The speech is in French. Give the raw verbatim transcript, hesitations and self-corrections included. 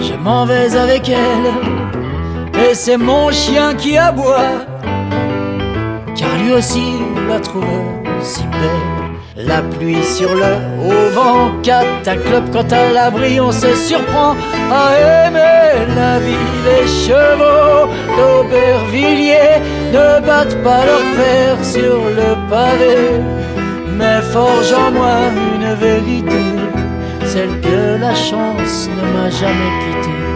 Je m'en vais avec elle, et c'est mon chien qui aboie, car lui aussi la trouve si belle. La pluie sur le haut vent, cataclope quand à l'abri on se surprend à aimer la vie. Les chevaux d'Aubervilliers ne battent pas leur fer sur le pavé, mais forgent en moi une vérité, celle que la chance ne m'a jamais quittée.